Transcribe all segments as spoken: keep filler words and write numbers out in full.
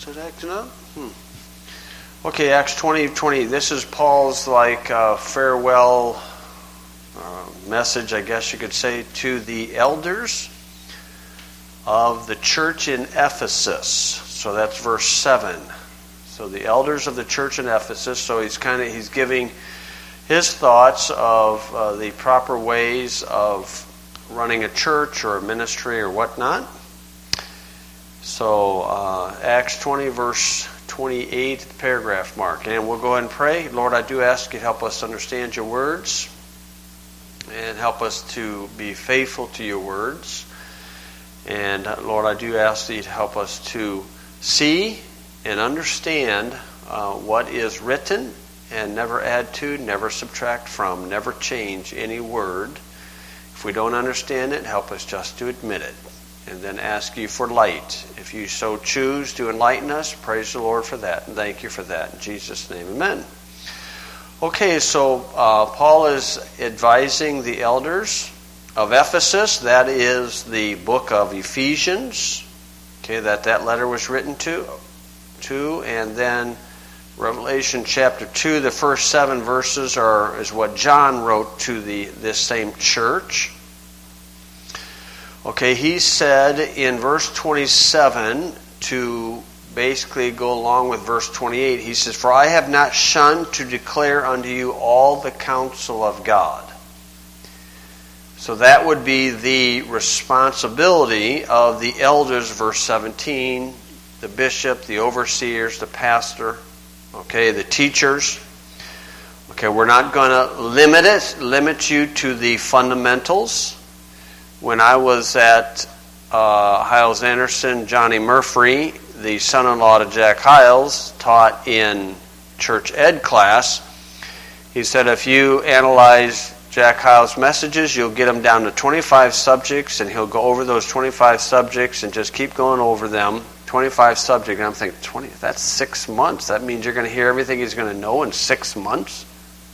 Is it acting up? Hmm. Okay, Acts twenty twenty. This is Paul's like uh, farewell uh, message, I guess you could say, to the elders of the church in Ephesus. So that's verse seven. So the elders of the church in Ephesus. So he's kind of he's giving his thoughts of uh, the proper ways of running a church or a ministry or whatnot. So uh, Acts twenty, verse twenty-eight, the paragraph mark. And we'll go ahead and pray. Lord, I do ask you to help us understand your words and help us to be faithful to your words. And uh, Lord, I do ask you to help us to see and understand uh, what is written and never add to, never subtract from, never change any word. If we don't understand it, help us just to admit it. And then ask you for light. If you so choose to enlighten us, praise the Lord for that. And thank you for that. In Jesus' name, amen. Okay, so uh, Paul is advising the elders of Ephesus. That is the book of Ephesians. Okay, that that letter was written to. to and then Revelation chapter two, the first seven verses are is what John wrote to the this same church. Okay, he said in verse twenty-seven, to basically go along with verse twenty-eight, he says, "For I have not shunned to declare unto you all the counsel of God." So that would be the responsibility of the elders, verse seventeen, the bishop, the overseers, the pastor, okay, the teachers. Okay, we're not going to limit it, limit you to the fundamentals. When I was at uh, Hyles Anderson, Johnny Murphy, the son-in-law to Jack Hyles, taught in church ed class. He said if you analyze Jack Hyles' messages, you'll get them down to twenty-five subjects, and he'll go over those twenty-five subjects and just keep going over them. twenty-five subjects. And I'm thinking, twenty, that's six months. That means you're going to hear everything he's going to know in six months?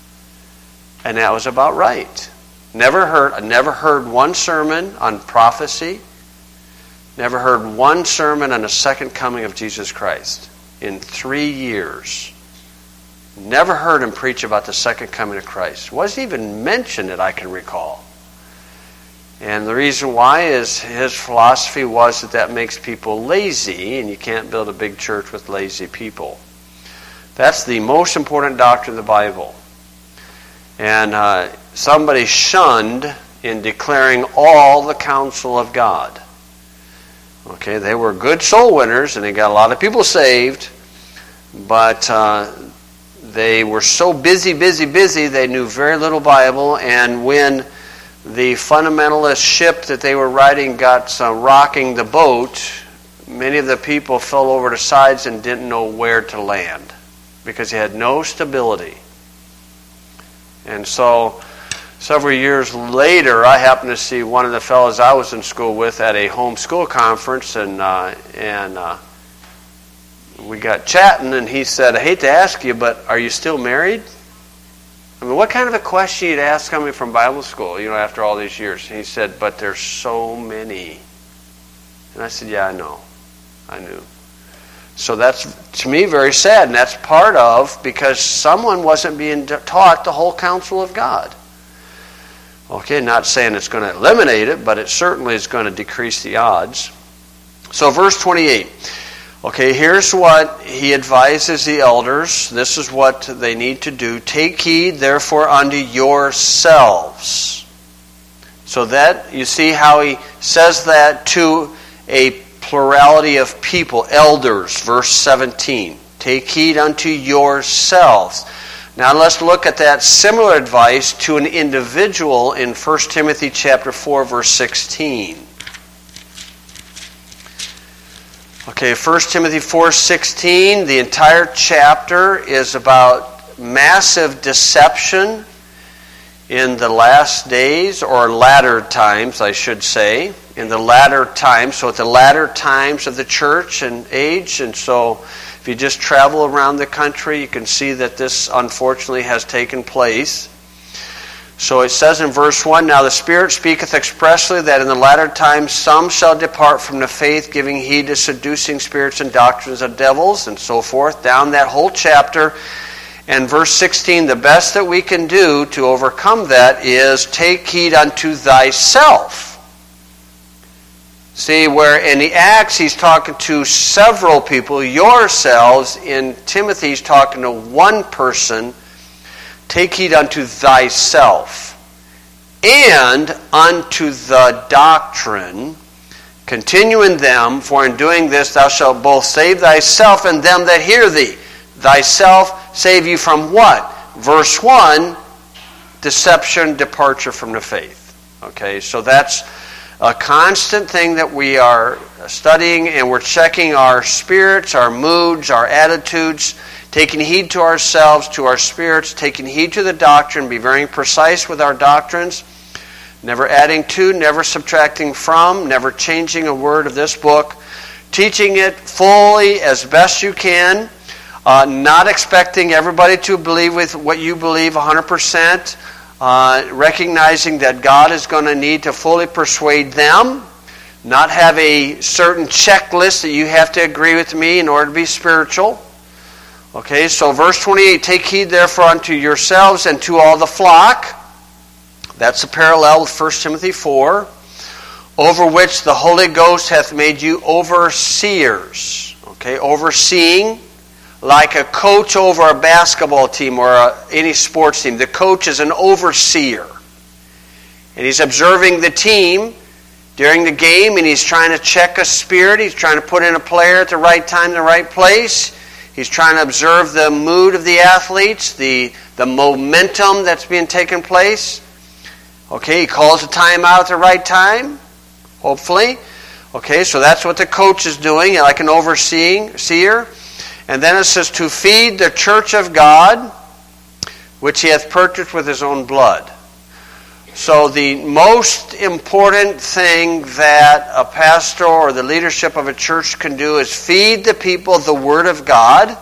And that was about right. Never heard, I never heard one sermon on prophecy. Never heard one sermon on the second coming of Jesus Christ in three years. Never heard him preach about the second coming of Christ. Wasn't even mentioned that I can recall. And the reason why is his philosophy was that that makes people lazy, and you can't build a big church with lazy people. That's the most important doctrine of the Bible. And uh, somebody shunned in declaring all the counsel of God. Okay, they were good soul winners, and they got a lot of people saved, but uh, they were so busy, busy, busy, they knew very little Bible, and when the fundamentalist ship that they were riding got uh, rocking the boat, many of the people fell over the sides and didn't know where to land because they had no stability. And so several years later, I happened to see one of the fellows I was in school with at a home school conference, and uh, and uh, we got chatting, and he said, "I hate to ask you, but are you still married?" I mean, what kind of a question you'd ask coming from Bible school, you know, after all these years? And he said, "But there's so many." And I said, "Yeah, I know. I knew." So that's, to me, very sad. And that's part of, because someone wasn't being taught the whole counsel of God. Okay, not saying it's going to eliminate it, but it certainly is going to decrease the odds. So verse twenty-eight. Okay, here's what he advises the elders. This is what they need to do. "Take heed, therefore, unto yourselves." So that, you see how he says that to a plurality of people, elders, verse seventeen. "Take heed unto yourselves." Now let's look at that similar advice to an individual in First Timothy chapter four, verse sixteen. Okay, First Timothy four sixteen, the entire chapter is about massive deception in the last days, or latter times, I should say. In the latter times, so at the latter times of the church and age. And so if you just travel around the country, you can see that this unfortunately has taken place. So it says in verse one, Now the Spirit speaketh expressly that in the latter times some shall depart from the faith, giving heed to seducing spirits and doctrines of devils, and so forth, down that whole chapter. And verse sixteen, the best that we can do to overcome that is take heed unto thyself. See, where in the Acts he's talking to several people, yourselves. In Timothy he's talking to one person. Take heed unto thyself and unto the doctrine. Continue in them, for in doing this thou shalt both save thyself and them that hear thee. Thyself save you from what? Verse one, deception, departure from the faith. Okay, so that's a constant thing that we are studying, and we're checking our spirits, our moods, our attitudes, taking heed to ourselves, to our spirits, taking heed to the doctrine, be very precise with our doctrines, never adding to, never subtracting from, never changing a word of this book, teaching it fully as best you can, uh, not expecting everybody to believe with what you believe one hundred percent, uh, recognizing that God is going to need to fully persuade them, not have a certain checklist that you have to agree with me in order to be spiritual. Okay, so verse twenty-eight, take heed therefore unto yourselves and to all the flock. That's a parallel with First Timothy four, over which the Holy Ghost hath made you overseers. Okay, overseeing, like a coach over a basketball team or a, any sports team. The coach is an overseer. And he's observing the team during the game, and he's trying to check a spirit. He's trying to put in a player at the right time, in the right place. He's trying to observe the mood of the athletes, the, the momentum that's being taken place. Okay, he calls a timeout at the right time, hopefully. Okay, so that's what the coach is doing, like an overseeing seer. And then it says, to feed the church of God, which he hath purchased with his own blood. So the most important thing that a pastor or the leadership of a church can do is feed the people the Word of God,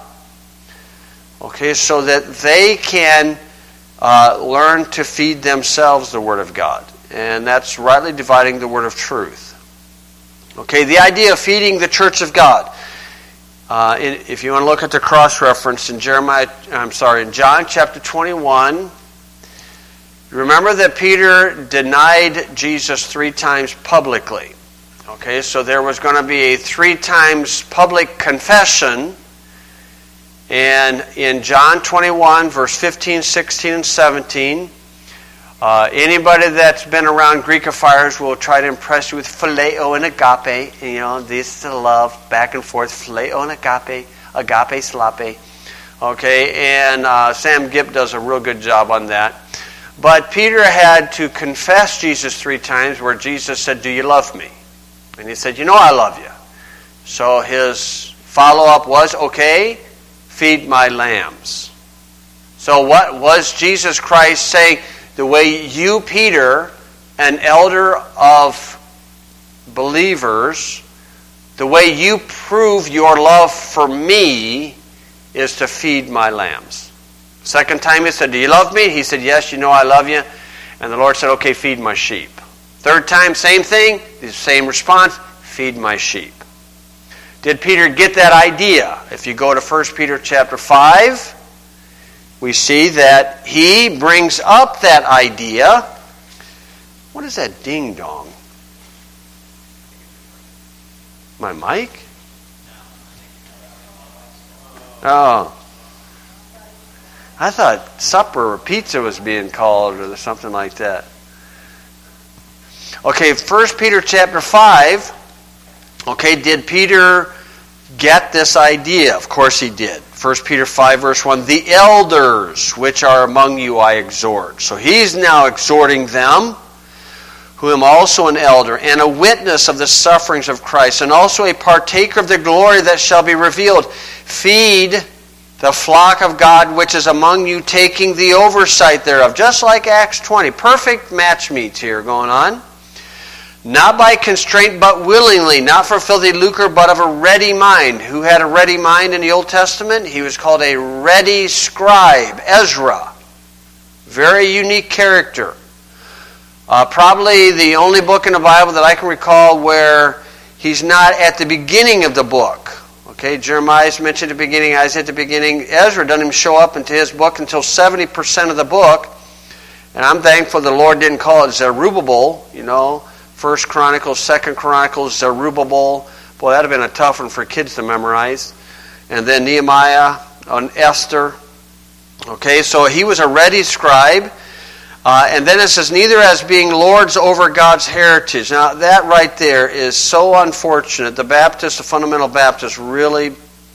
okay, so that they can uh, learn to feed themselves the Word of God. And that's rightly dividing the Word of truth. Okay, the idea of feeding the church of God. Uh, in, if you want to look at the cross-reference in Jeremiah, I'm sorry, in John chapter twenty-one, remember that Peter denied Jesus three times publicly. Okay, so there was going to be a three times public confession. And in John twenty-one, verse fifteen, sixteen, and seventeen, uh, anybody that's been around Greekifiers will try to impress you with phileo and agape. And, you know, this is the love, back and forth, phileo and agape, agape slape. Okay, and uh, Sam Gipp does a real good job on that. But Peter had to confess Jesus three times, where Jesus said, do you love me? And he said, you know I love you. So his follow-up was, okay, feed my lambs. So what was Jesus Christ saying? The way you, Peter, an elder of believers, the way you prove your love for me is to feed my lambs. Second time he said, do you love me? He said, yes, you know I love you. And the Lord said, okay, feed my sheep. Third time, same thing, the same response, feed my sheep. Did Peter get that idea? If you go to First Peter chapter five, we see that he brings up that idea. What is that ding-dong? My mic? Oh. I thought supper or pizza was being called or something like that. Okay, First Peter chapter five. Okay, did Peter get this idea? Of course he did. First Peter five verse one, the elders which are among you I exhort. So he's now exhorting them, who am also an elder, and a witness of the sufferings of Christ, and also a partaker of the glory that shall be revealed. Feed the flock of God which is among you, taking the oversight thereof. Just like Acts twenty. Perfect match meets here going on. Not by constraint, but willingly, not for filthy lucre, but of a ready mind. Who had a ready mind in the Old Testament? He was called a ready scribe, Ezra. Very unique character. Uh, probably the only book in the Bible that I can recall where he's not at the beginning of the book. Okay, Jeremiah's mentioned at the beginning, Isaiah at the beginning. Ezra doesn't even show up into his book until seventy percent of the book. And I'm thankful the Lord didn't call it Zerubbabel, you know. First Chronicles, Second Chronicles, Zerubbabel. Boy, that would have been a tough one for kids to memorize. And then Nehemiah and Esther. Okay, so he was a ready scribe. Uh, and then it says, neither as being lords over God's heritage. Now, that right there is so unfortunate. The Baptists, the fundamental Baptists, really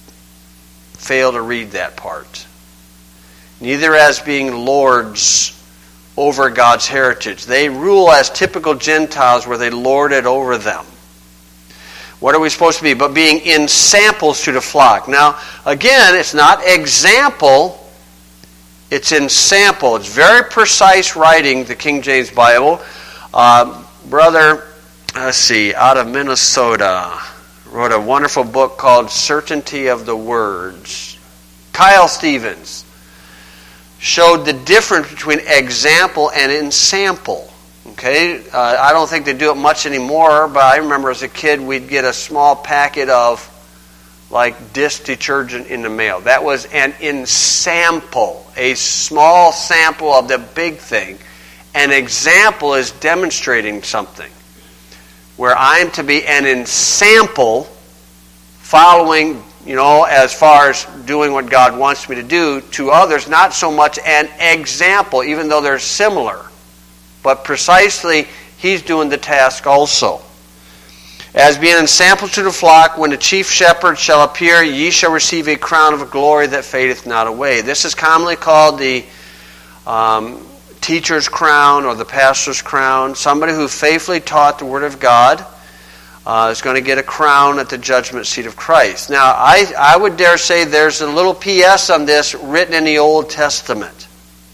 fail to read that part. Neither as being lords over God's heritage. They rule as typical Gentiles where they lord it over them. What are we supposed to be? But being in samples to the flock. Now, again, it's not example. It's in sample. It's very precise writing, the King James Bible. Uh, brother, let's see, out of Minnesota, wrote a wonderful book called Certainty of the Words. Kyle Stevens showed the difference between example and in sample. Okay, uh, I don't think they do it much anymore, but I remember as a kid we'd get a small packet of like dish detergent in the mail. That was an in sample, a small sample of the big thing. An example is demonstrating something. Where I'm to be an in sample, following, you know, as far as doing what God wants me to do, to others, not so much an example, even though they're similar. But precisely, he's doing the task also. As being in sample to the flock, when the chief shepherd shall appear, ye shall receive a crown of glory that fadeth not away. This is commonly called the um, teacher's crown or the pastor's crown. Somebody who faithfully taught the Word of God uh, is going to get a crown at the judgment seat of Christ. Now, I, I would dare say there's a little P S on this written in the Old Testament.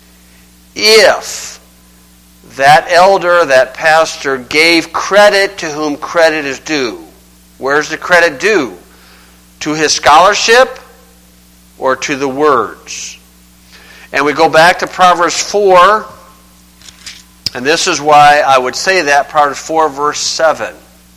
If that elder, that pastor, gave credit to whom credit is due. Where's the credit due? To his scholarship or to the words? And we go back to Proverbs four, and this is why I would say that, Proverbs four, verse seven.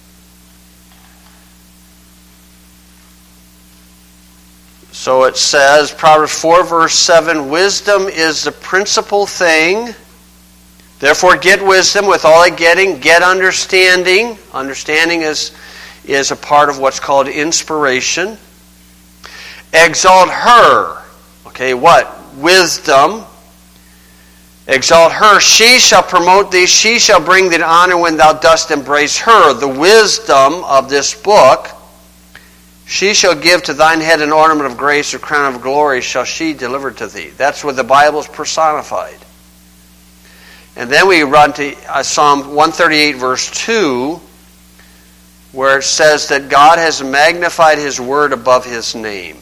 So it says, Proverbs four, verse seven, wisdom is the principal thing. Therefore, get wisdom. With all the getting, get understanding. Understanding is, is a part of what's called inspiration. Exalt her. Okay, what? Wisdom. Exalt her. She shall promote thee. She shall bring thee honor when thou dost embrace her. The wisdom of this book. She shall give to thine head an ornament of grace, a crown of glory shall she deliver to thee. That's where the Bible is personified. And then we run to uh, Psalm one thirty-eight, verse two, where it says that God has magnified His word above His name.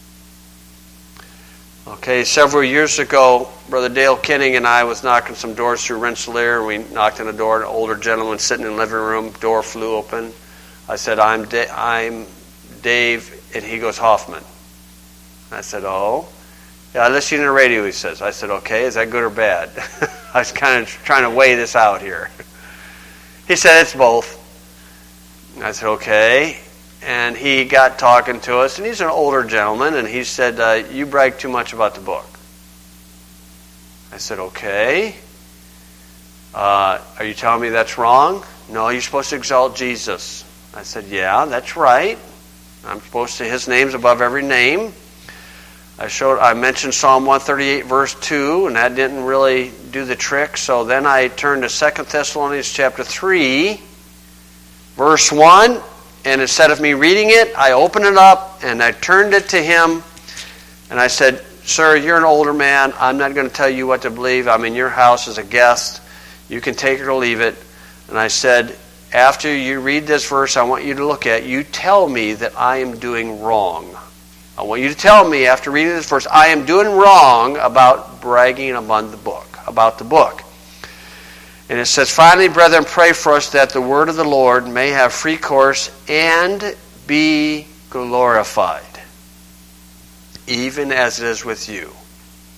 Okay, several years ago, Brother Dale Kenning and I was knocking some doors through Rensselaer, and we knocked on a door, an older gentleman sitting in the living room, door flew open. I said, I'm, da- I'm Dave, and he goes, Hoffman. I said, oh. Yeah, I listened to the radio, he says. I said, okay, is that good or bad? I was kind of trying to weigh this out here. He said, it's both. I said, okay. And he got talking to us, and he's an older gentleman, and he said, uh, you brag too much about the book. I said, okay. Uh, are you telling me that's wrong? No, you're supposed to exalt Jesus. I said, yeah, that's right. I'm supposed to, His name's above every name. I showed. I mentioned Psalm one thirty-eight, verse two, and that didn't really do the trick. So then I turned to Second Thessalonians chapter three, verse one, and instead of me reading it, I opened it up, and I turned it to him, and I said, sir, you're an older man. I'm not going to tell you what to believe. I'm in your house as a guest. You can take it or leave it. And I said, after you read this verse, I want you to look at, you tell me that I am doing wrong. I want you to tell me, after reading this verse, I am doing wrong about bragging about the book, about the book. And it says, finally, brethren, pray for us that the word of the Lord may have free course and be glorified, even as it is with you.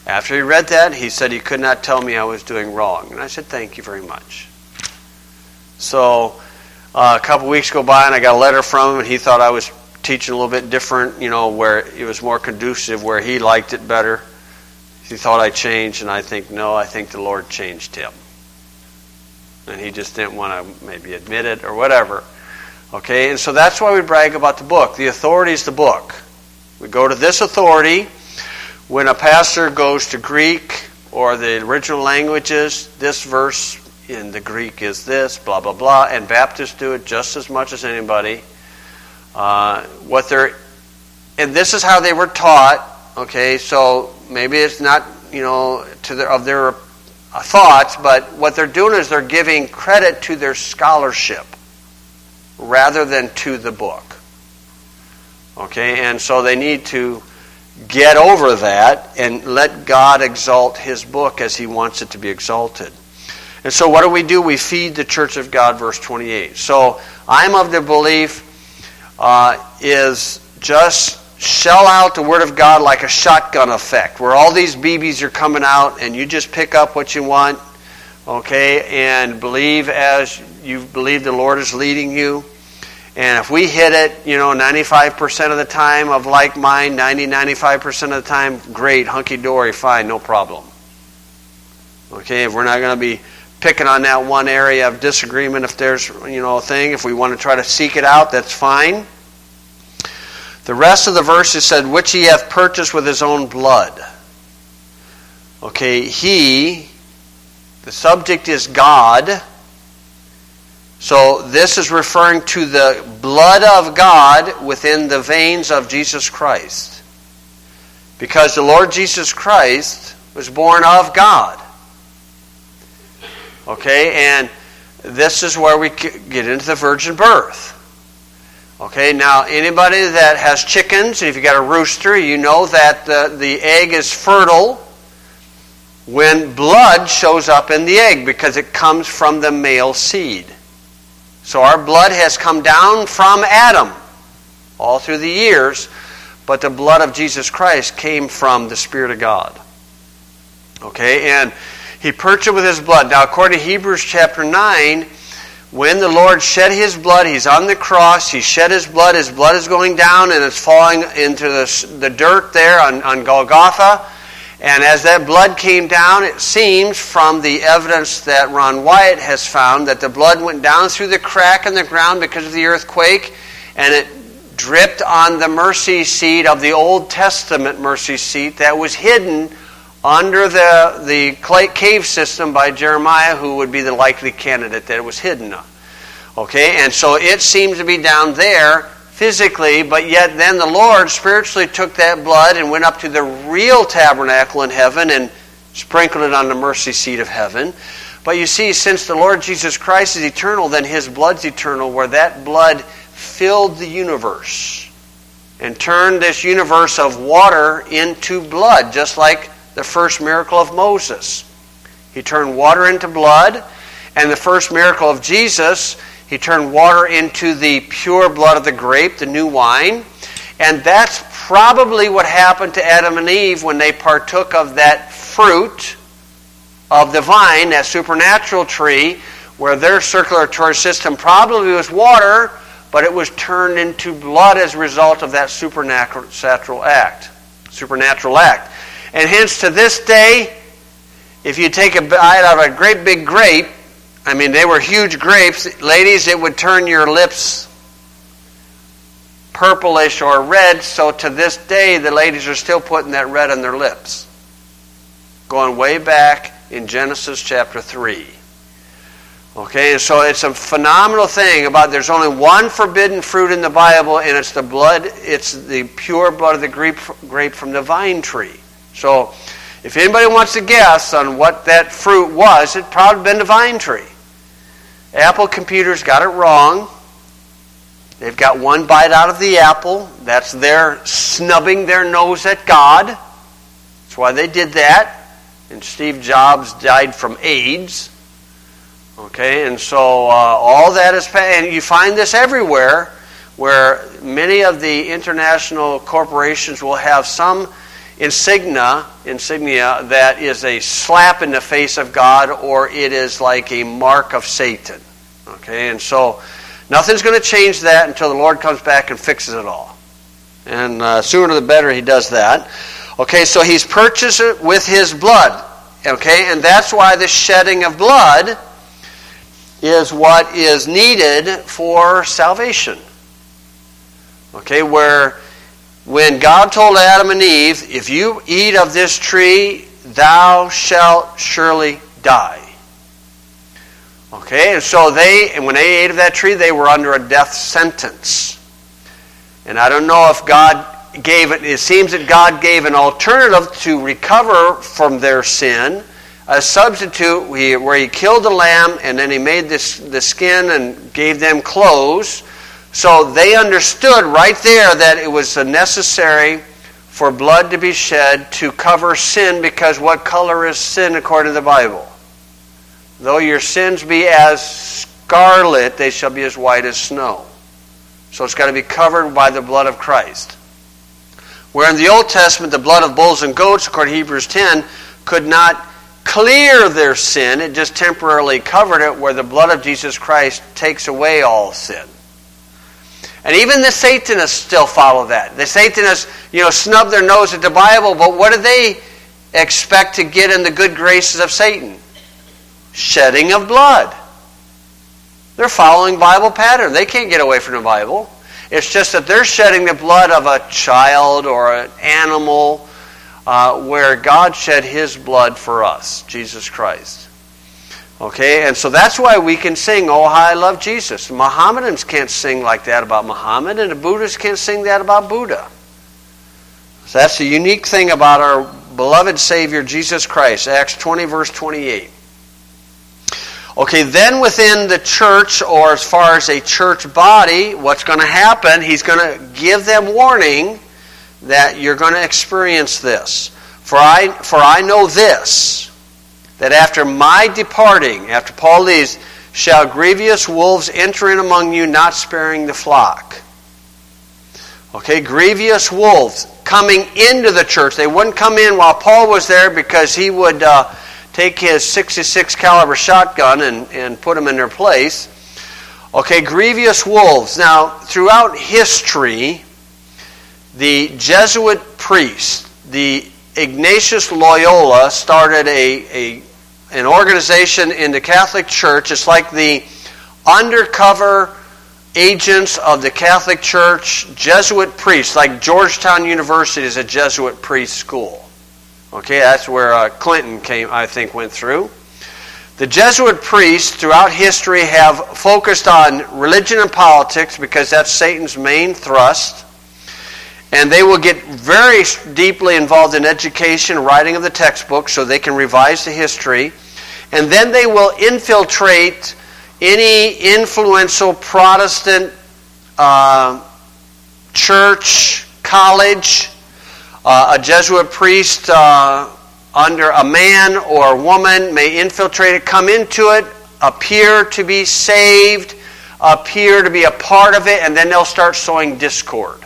After he read that, he said he could not tell me I was doing wrong. And I said, thank you very much. So uh, a couple weeks go by and I got a letter from him, and he thought I was teaching a little bit different, you know, where it was more conducive, where he liked it better. He thought I changed, and I think, no, I think the Lord changed him. And he just didn't want to maybe admit it or whatever. Okay, and so that's why we brag about the book. The authority is the book. We go to this authority. When a pastor goes to Greek or the original languages, this verse in the Greek is this, blah, blah, blah, and Baptists do it just as much as anybody. Uh, what they're, and this is how they were taught. Okay, so maybe it's not, you know, to their, of their thoughts, but what they're doing is they're giving credit to their scholarship rather than to the book. Okay, and so they need to get over that and let God exalt His book as He wants it to be exalted. And so what do we do? We feed the church of God, verse twenty-eight. So I'm of the belief uh, is just shell out the Word of God like a shotgun effect, where all these B Bs are coming out and you just pick up what you want, okay, and believe as you believe the Lord is leading you. And if we hit it, you know, ninety-five percent of the time of like mind, ninety, ninety-five percent of the time, great, hunky-dory, fine, no problem. Okay, if we're not going to be picking on that one area of disagreement, if there's, you know, a thing, if we want to try to seek it out, that's fine. The rest of the verses said, which He hath purchased with His own blood. Okay, He, the subject is God. So this is referring to the blood of God within the veins of Jesus Christ. Because the Lord Jesus Christ was born of God. Okay, and this is where we get into the virgin birth. Okay, now anybody that has chickens, if you got a rooster, you know that the, the egg is fertile when blood shows up in the egg because it comes from the male seed. So our blood has come down from Adam all through the years, but the blood of Jesus Christ came from the Spirit of God. Okay, and He purchased it with His blood. Now, according to Hebrews chapter nine, when the Lord shed His blood, He's on the cross, He shed His blood, His blood is going down and it's falling into the, the dirt there on, on Golgotha. And as that blood came down, it seems from the evidence that Ron Wyatt has found that the blood went down through the crack in the ground because of the earthquake, and it dripped on the mercy seat of the Old Testament mercy seat that was hidden under the, the cave system by Jeremiah, who would be the likely candidate that it was hidden on. Okay, and so it seems to be down there physically, but yet then the Lord spiritually took that blood and went up to the real tabernacle in heaven and sprinkled it on the mercy seat of heaven. But you see, since the Lord Jesus Christ is eternal, then His blood's eternal, where that blood filled the universe and turned this universe of water into blood, just like the first miracle of Moses. He turned water into blood, and the first miracle of Jesus, He turned water into the pure blood of the grape, the new wine. And that's probably what happened to Adam and Eve when they partook of that fruit of the vine, that supernatural tree, where their circulatory system probably was water, but it was turned into blood as a result of that supernatural act. Supernatural act. And hence to this day, if you take a bite out of a great big grape, I mean, they were huge grapes. Ladies, it would turn your lips purplish or red. So to this day, the ladies are still putting that red on their lips. Going way back in Genesis chapter three. Okay, and so it's a phenomenal thing about there's only one forbidden fruit in the Bible, and it's the blood, it's the pure blood of the grape, grape from the vine tree. So if anybody wants to guess on what that fruit was, it'd probably been the vine tree. Apple computers got it wrong. They've got one bite out of the apple. That's their snubbing their nose at God. That's why they did that. And Steve Jobs died from AIDS. Okay, and so uh, all that is, and you find this everywhere, where many of the international corporations will have some insignia, insignia that is a slap in the face of God, or it is like a mark of Satan. Okay, and so nothing's going to change that until the Lord comes back and fixes it all. And uh, sooner the better he does that. Okay, so he's purchased it with his blood. Okay, and that's why the shedding of blood is what is needed for salvation. Okay, where when God told Adam and Eve, if you eat of this tree, thou shalt surely die. Okay, and so they, and when they ate of that tree, they were under a death sentence. And I don't know if God gave it, it seems that God gave an alternative to recover from their sin, a substitute where he killed the lamb and then he made this, the skin and gave them clothes. So they understood right there that it was necessary for blood to be shed to cover sin, because what color is sin according to the Bible? Though your sins be as scarlet, they shall be as white as snow. So it's got to be covered by the blood of Christ. Where in the Old Testament, the blood of bulls and goats, according to Hebrews ten, could not clear their sin. It just temporarily covered it, where the blood of Jesus Christ takes away all sin. And even the Satanists still follow that. The Satanists, you know, snub their nose at the Bible, but what do they expect to get in the good graces of Satan? Shedding of blood. They're following Bible pattern. They can't get away from the Bible. It's just that they're shedding the blood of a child or an animal, uh, where God shed his blood for us, Jesus Christ. Okay, and so that's why we can sing, "Oh, how I love Jesus." The Mohammedans can't sing like that about Muhammad, and the Buddhists can't sing that about Buddha. So that's the unique thing about our beloved Savior, Jesus Christ. Acts twenty, verse twenty-eight. Okay, then within the church, or as far as a church body, what's going to happen, he's going to give them warning that you're going to experience this. For I, for I know this, that after my departing, after Paul leaves, shall grievous wolves enter in among you, not sparing the flock. Okay, grievous wolves coming into the church. They wouldn't come in while Paul was there, because he would uh, take his sixty-six caliber shotgun and, and put them in their place. Okay, grievous wolves. Now, throughout history, the Jesuit priest, the Ignatius Loyola, started a, a an organization in the Catholic Church. It's like the undercover agents of the Catholic Church, Jesuit priests, like Georgetown University is a Jesuit priest school. Okay, that's where uh, Clinton came, I think, went through. The Jesuit priests throughout history have focused on religion and politics, because that's Satan's main thrust. And they will get very deeply involved in education, writing of the textbooks, so they can revise the history. And then they will infiltrate any influential Protestant uh, church, college. Uh, a Jesuit priest uh, under a man or woman may infiltrate it, come into it, appear to be saved, appear to be a part of it, and then they'll start sowing discord.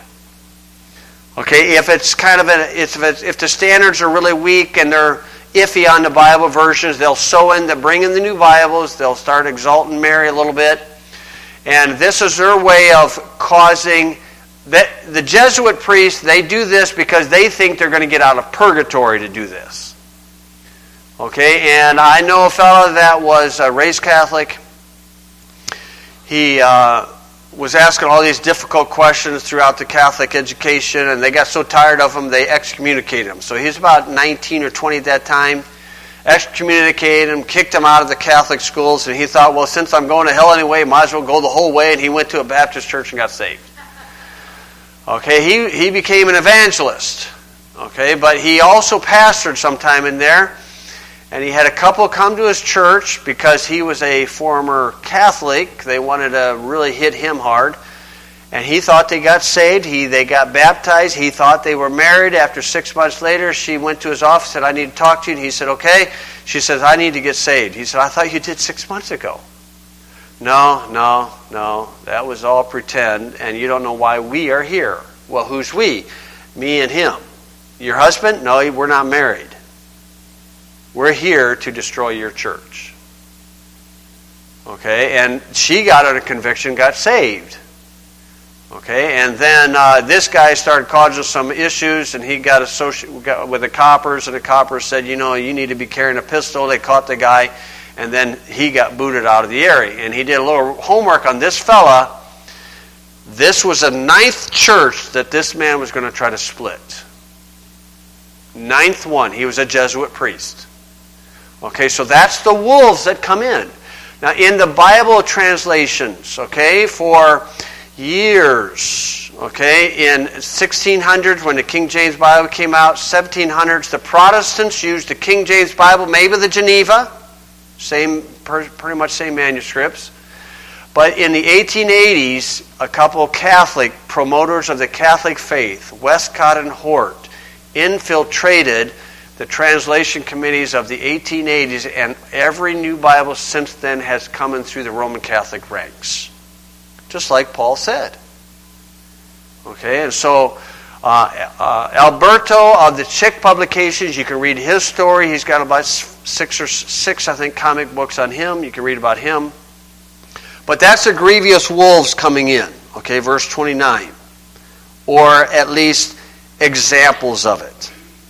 Okay, if it's kind of a, if, it's, if the standards are really weak and they're iffy on the Bible versions, they'll sow in, they'll bring in the new Bibles, they'll start exalting Mary a little bit, and this is their way of causing. That the Jesuit priests, they do this because they think they're going to get out of purgatory to do this. Okay, and I know a fellow that was uh, raised Catholic. He uh, was asking all these difficult questions throughout the Catholic education, and they got so tired of him, they excommunicated him. So he was about nineteen or twenty at that time. Excommunicated him, kicked him out of the Catholic schools, and he thought, well, since I'm going to hell anyway, might as well go the whole way, and he went to a Baptist church and got saved. Okay, he, he became an evangelist. Okay, but he also pastored sometime in there. And he had a couple come to his church because he was a former Catholic. They wanted to really hit him hard. And he thought they got saved. He They got baptized. He thought they were married. After six months later, she went to his office and said, I need to talk to you. And he said, okay. She says, I need to get saved. He said, I thought you did six months ago. No, no, no. That was all pretend, and you don't know why we are here. Well, who's we? Me and him. Your husband? No, we're not married. We're here to destroy your church. Okay, and she got under conviction, got saved. Okay, and then uh, this guy started causing some issues, and he got associated with the coppers, and the coppers said, you know, you need to be carrying a pistol. They caught the guy, and then he got booted out of the area. And he did a little homework on this fella. This was a ninth church that this man was going to try to split. Ninth one. He was a Jesuit priest. Okay, so that's the wolves that come in. Now, in the Bible translations, okay, for years, okay, in sixteen hundreds when the King James Bible came out, seventeen hundreds, the Protestants used the King James Bible, maybe the Geneva, same, pretty much same manuscripts. But in the eighteen eighties, a couple of Catholic promoters of the Catholic faith, Westcott and Hort, infiltrated the translation committees of the eighteen eighties, and every new Bible since then has come in through the Roman Catholic ranks. Just like Paul said. Okay, and so uh, uh, Alberto of the Chick Publications, you can read his story. He's got about six or six, I think, comic books on him. You can read about him. But that's the grievous wolves coming in. Okay, verse twenty-nine. Or at least examples of it.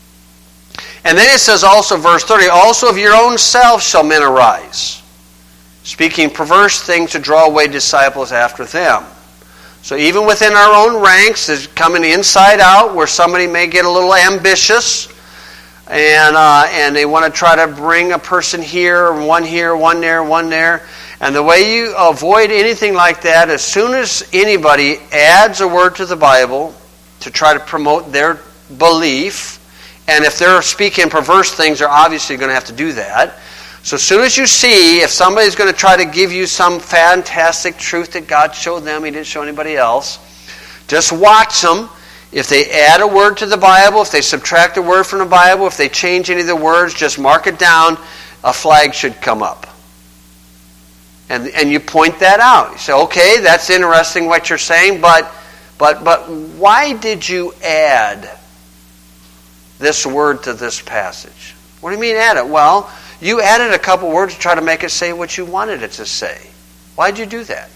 And then it says also, verse thirty, also of your own selves shall men arise, speaking perverse things to draw away disciples after them. So even within our own ranks, is coming inside out, where somebody may get a little ambitious, and uh, and they want to try to bring a person here, one here, one there, one there. And the way you avoid anything like that, as soon as anybody adds a word to the Bible to try to promote their belief, and if they're speaking perverse things, they're obviously going to have to do that. So as soon as you see, if somebody's going to try to give you some fantastic truth that God showed them, He didn't show anybody else, just watch them. If they add a word to the Bible, if they subtract a word from the Bible, if they change any of the words, just mark it down. A flag should come up. And and you point that out. You say, okay, that's interesting what you're saying, but but but why did you add this word to this passage? What do you mean add it? Well, you added a couple words to try to make it say what you wanted it to say. Why'd you do that?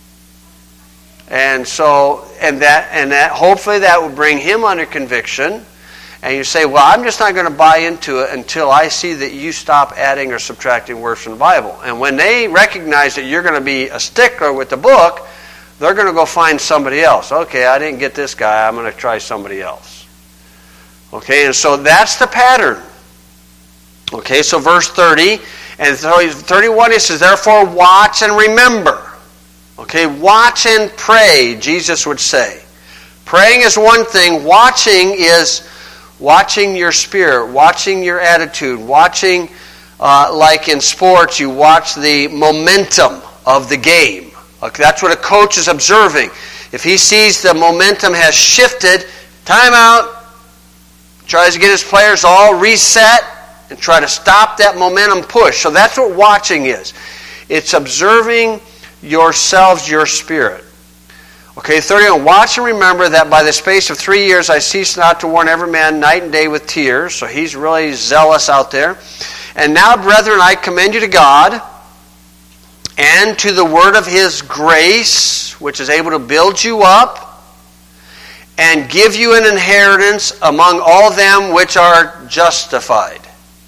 And so, and that, and that, hopefully that will bring him under conviction. And you say, well, I'm just not going to buy into it until I see that you stop adding or subtracting words from the Bible. And when they recognize that you're going to be a stickler with the book, they're going to go find somebody else. Okay, I didn't get this guy. I'm going to try somebody else. Okay, and so that's the pattern. Okay, so verse thirty, and thirty-one, it says, therefore watch and remember. Okay, watch and pray, Jesus would say. Praying is one thing. Watching is watching your spirit, watching your attitude, watching, uh, like in sports, you watch the momentum of the game. Okay, that's what a coach is observing. If he sees the momentum has shifted, timeout, tries to get his players all reset and try to stop that momentum push. So that's what watching is. It's observing yourselves, your spirit. Okay, thirty-one, watch and remember that by the space of three years I cease not to warn every man night and day with tears. So he's really zealous out there. And now, brethren, I commend you to God and to the word of His grace, which is able to build you up and give you an inheritance among all them which are justified.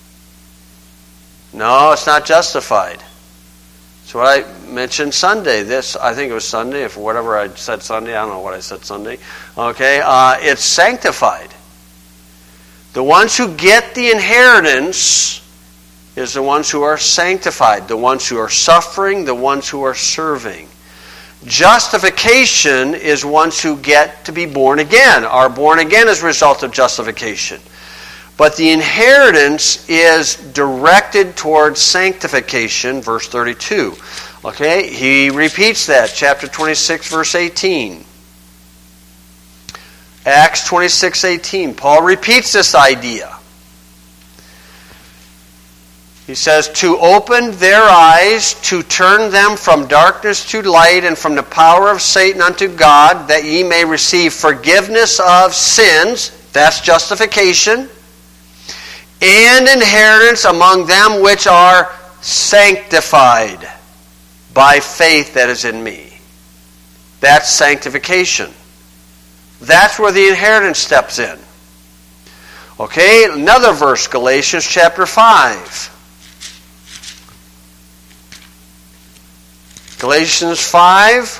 No, it's not justified. It's what I mentioned Sunday. This, I think it was Sunday, if whatever I said Sunday, I don't know what I said Sunday. Okay, uh, it's sanctified. The ones who get the inheritance is the ones who are sanctified, the ones who are suffering, the ones who are serving. Justification is ones who get to be born again, are born again as a result of justification. But the inheritance is directed towards sanctification, verse thirty-two. Okay, he repeats that, chapter twenty-six, verse eighteen. Acts twenty-six, eighteen. Paul repeats this idea. He says, to open their eyes, to turn them from darkness to light, and from the power of Satan unto God, that ye may receive forgiveness of sins. That's justification. And inheritance among them which are sanctified by faith that is in me. That's sanctification. That's where the inheritance steps in. Okay, another verse, Galatians chapter five. Galatians five.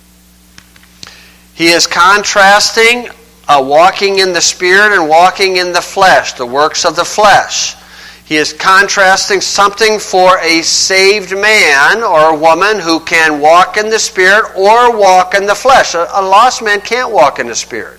He is contrasting uh, walking in the Spirit and walking in the flesh, the works of the flesh. He is contrasting something for a saved man or a woman who can walk in the Spirit or walk in the flesh. A, a lost man can't walk in the Spirit.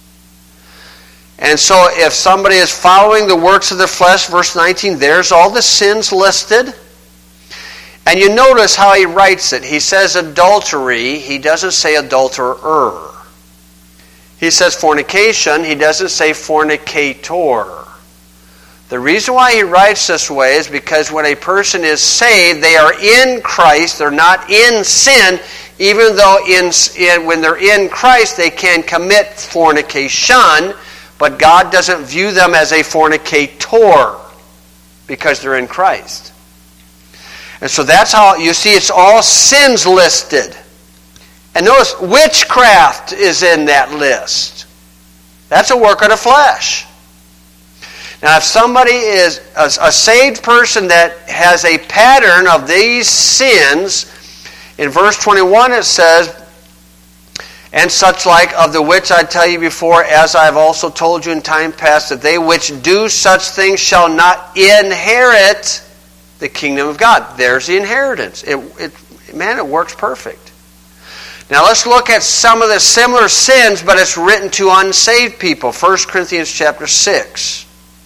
And so if somebody is following the works of the flesh, verse nineteen, there's all the sins listed. And you notice how he writes it. He says adultery. He doesn't say adulterer. He says fornication. He doesn't say fornicator. The reason why he writes this way is because when a person is saved, they are in Christ. They're not in sin. Even though in, in, when they're in Christ, they can commit fornication. But God doesn't view them as a fornicator because they're in Christ. And so that's how, you see, it's all sins listed. And notice, witchcraft is in that list. That's a work of the flesh. Now, if somebody is a, a saved person that has a pattern of these sins, in verse twenty-one it says, and such like of the which I tell you before, as I have also told you in time past, that they which do such things shall not inherit the kingdom of God. There's the inheritance. It, it, man, it works perfect. Now let's look at some of the similar sins, but it's written to unsaved people. First Corinthians chapter six.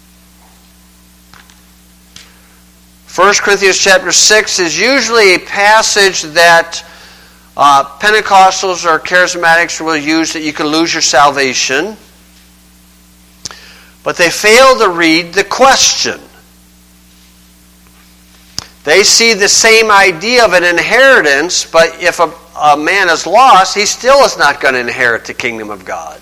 First Corinthians chapter six is usually a passage that uh, Pentecostals or Charismatics will use, that you can lose your salvation. But they fail to read the question. They see the same idea of an inheritance, but if a, a man is lost, he still is not going to inherit the kingdom of God.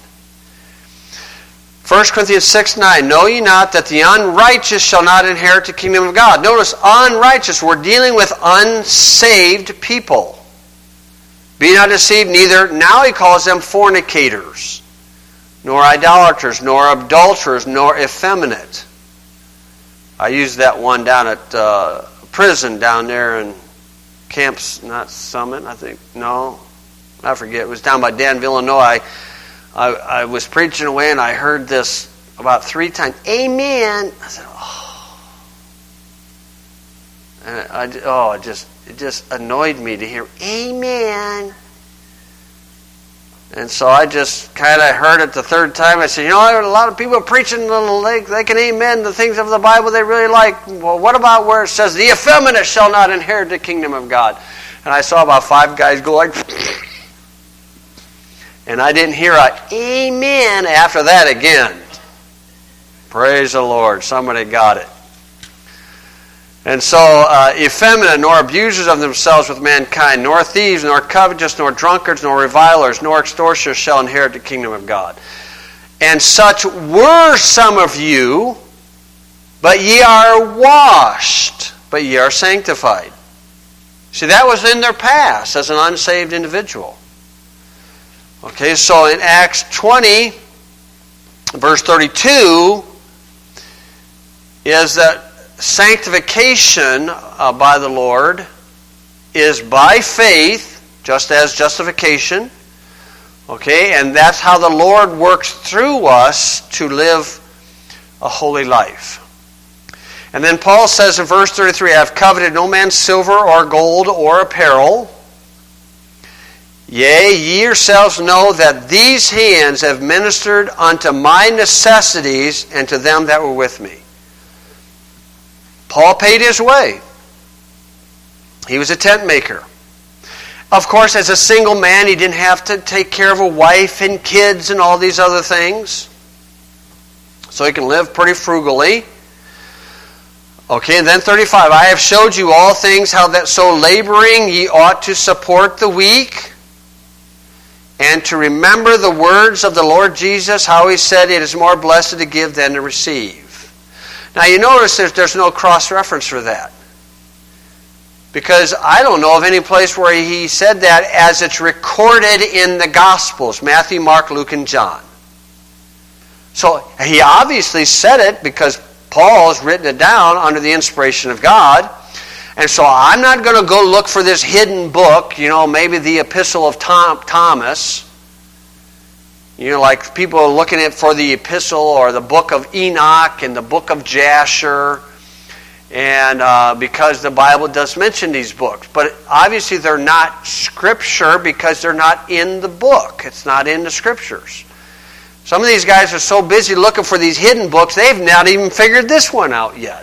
First Corinthians six nine, know ye not that the unrighteous shall not inherit the kingdom of God? Notice, unrighteous, we're dealing with unsaved people. Be not deceived, neither, now he calls them fornicators, nor idolaters, nor adulterers, nor effeminate. I used that one down at uh, prison down there in Camps, not Summit, I think, no, I forget, it was down by Danville, Illinois. I, I was preaching away and I heard this about three times. Amen. I said, oh. And I, oh, it just, it just annoyed me to hear, amen. And so I just kind of heard it the third time. I said, you know, a lot of people preaching, they, they can amen the things of the Bible they really like. Well, what about where it says, the effeminate shall not inherit the kingdom of God? And I saw about five guys go like... And I didn't hear a amen after that again. Praise the Lord. Somebody got it. And so, uh, effeminate, nor abusers of themselves with mankind, nor thieves, nor covetous, nor drunkards, nor revilers, nor extortioners shall inherit the kingdom of God. And such were some of you, but ye are washed, but ye are sanctified. See, that was in their past as an unsaved individual. Okay, so in Acts twenty, verse thirty-two, is that sanctification uh, by the Lord is by faith, just as justification. Okay, and that's how the Lord works through us to live a holy life. And then Paul says in verse thirty-three, I have coveted no man's silver or gold or apparel. Yea, ye yourselves know that these hands have ministered unto my necessities and to them that were with me. Paul paid his way. He was a tent maker. Of course, as a single man, he didn't have to take care of a wife and kids and all these other things. So he can live pretty frugally. Okay, and then thirty-five, I have showed you all things, how that so laboring ye ought to support the weak. and to remember the words of the Lord Jesus, how he said it is more blessed to give than to receive. Now you notice there's, there's no cross-reference for that. Because I don't know of any place where he said that as it's recorded in the Gospels, Matthew, Mark, Luke, and John. So he obviously said it because Paul has written it down under the inspiration of God. And so I'm not going to go look for this hidden book, you know, maybe the Epistle of Tom, Thomas. You know, like people are looking at for the Epistle or the book of Enoch and the book of Jasher. And uh, because the Bible does mention these books. But obviously they're not Scripture because they're not in the book. It's not in the Scriptures. Some of these guys are so busy looking for these hidden books, they've not even figured this one out yet.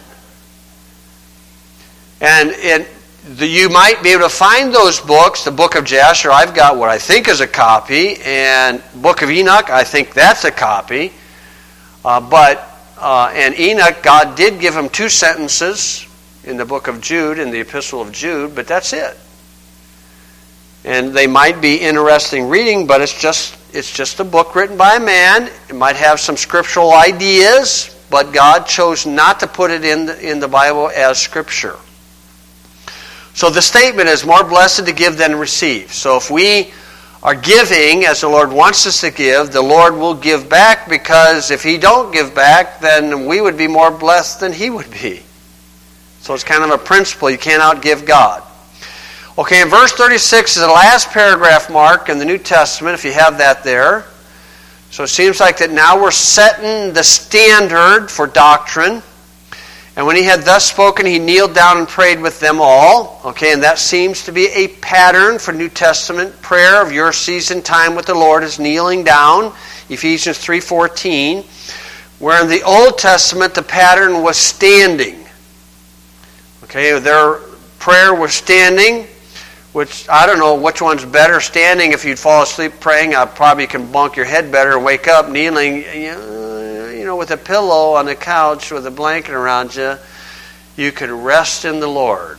And, and the, you might be able to find those books. The book of Jasher, I've got what I think is a copy. And book of Enoch, I think that's a copy. Uh, but... Uh, and Enoch, God did give him two sentences in the book of Jude, in the Epistle of Jude, but that's it. And they might be interesting reading, but it's just it's just a book written by a man. It might have some scriptural ideas, but God chose not to put it in the, in the Bible as Scripture. So the statement is more blessed to give than to receive. So if we are giving as the Lord wants us to give, the Lord will give back, because if He don't give back, then we would be more blessed than He would be. So it's kind of a principle. You can't outgive God. Okay, in verse thirty-six is the last paragraph mark in the New Testament, if you have that there. So it seems like that now we're setting the standard for doctrine. And when he had thus spoken, he kneeled down and prayed with them all. Okay, and that seems to be a pattern for New Testament prayer of your season time with the Lord is kneeling down. Ephesians three fourteen. Where in the Old Testament the pattern was standing. Okay, their prayer was standing, which I don't know which one's better. Standing, if you'd fall asleep praying, I probably can bunk your head better and wake up. Kneeling, you know, you know, with a pillow on the couch with a blanket around you, you could rest in the Lord.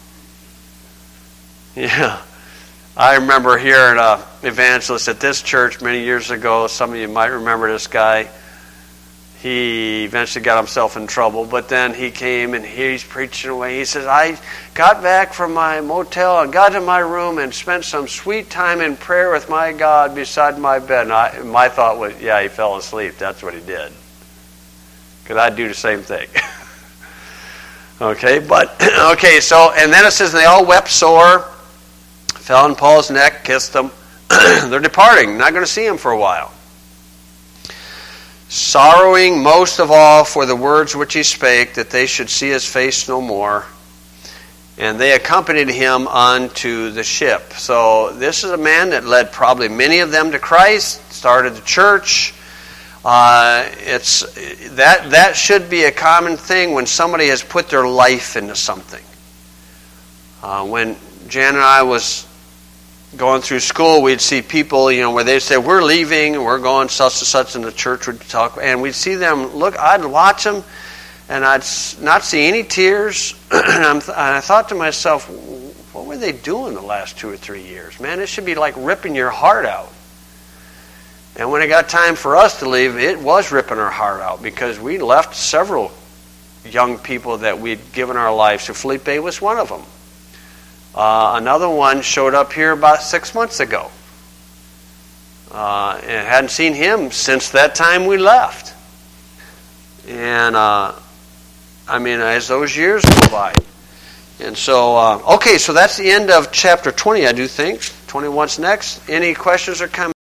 Yeah. I remember hearing an evangelist at this church many years ago. Some of you might remember this guy. He eventually got himself in trouble, but then he came and he's preaching away. He says, I got back from my motel and got to my room and spent some sweet time in prayer with my God beside my bed. And I, my thought was, yeah, he fell asleep. That's what he did. Because I'd do the same thing. Okay, but, okay, so, and then it says, they all wept sore, fell on Paul's neck, kissed him. They're departing, not going to see him for a while. Sorrowing most of all for the words which he spake, that they should see his face no more. And they accompanied him unto the ship. So this is a man that led probably many of them to Christ, started the church. Uh, it's that that should be a common thing when somebody has put their life into something. Uh, when Jan and I was going through school, we'd see people, you know, where they'd say, we're leaving, and we're going such and such, and the church would talk, and we'd see them, look, I'd watch them, and I'd not see any tears, and, I'm, and I thought to myself, what were they doing the last two or three years? Man, it should be like ripping your heart out. And when it got time for us to leave, it was ripping our heart out, because we left several young people that we'd given our lives to. Felipe was one of them. Uh, another one showed up here about six months ago. Uh, and hadn't seen him since that time we left. And, uh, I mean, as those years go by. And so, uh, okay, so that's the end of chapter twenty, I do think. twenty-one's next. Any questions or comments?